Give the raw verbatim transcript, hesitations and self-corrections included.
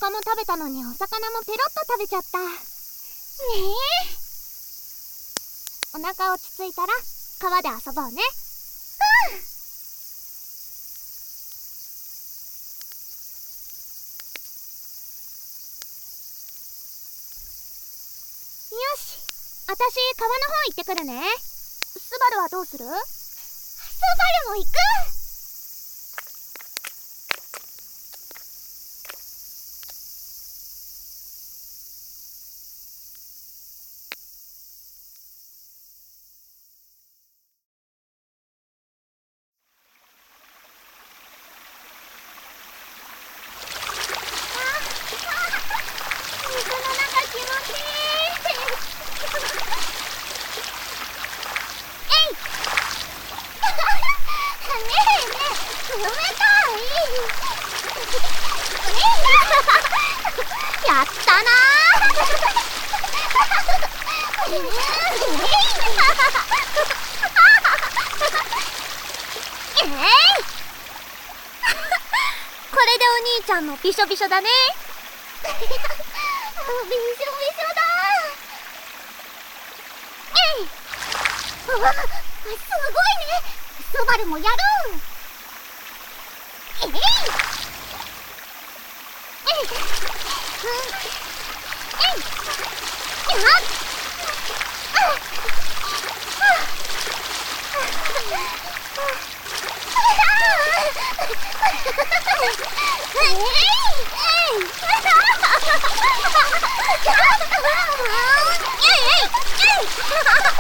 カも食べたのにお魚もペロッと食べちゃった。ねえ。お腹落ち着いたら川で遊ぼうね。うん。よし、あたし川の方行ってくるね。スバルはどうする？スバルも行く。水の中気持ちいい。えい。ねえねえ、冷たい。やったなー。えい。えい。これでお兄ちゃんもびしょびしょだね。びしょびしょだ。えい。うわ、すごいね。スバルもやる。えい。えい。うん、えい。やっ。えい。えい。